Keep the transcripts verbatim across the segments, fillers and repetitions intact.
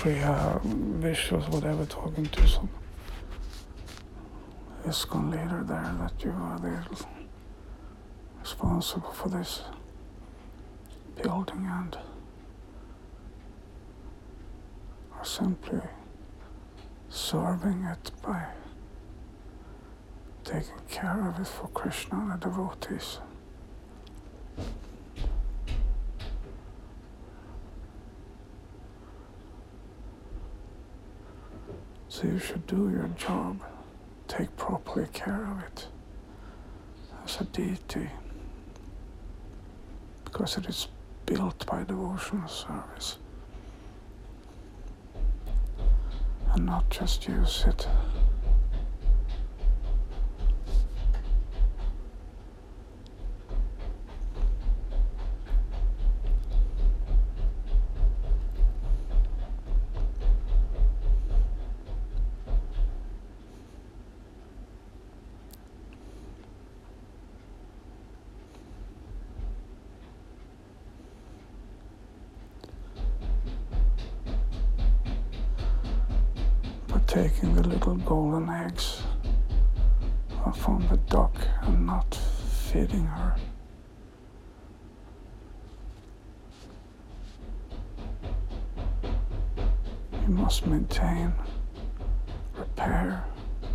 if we have visuals, whatever, talking to some ISKCON leader there, that you are the responsible for this building and are simply serving it by taking care of it for Krishna and the devotees. So you should do your job, take properly care of it as a deity, because it is built by devotional service, and not just use it taking the little golden eggs from the duck and not feeding her. You must maintain, repair,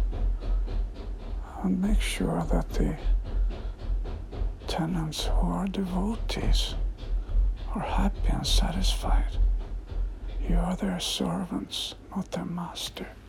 and make sure that the tenants who are devotees are happy and satisfied. You are their servants, not their master.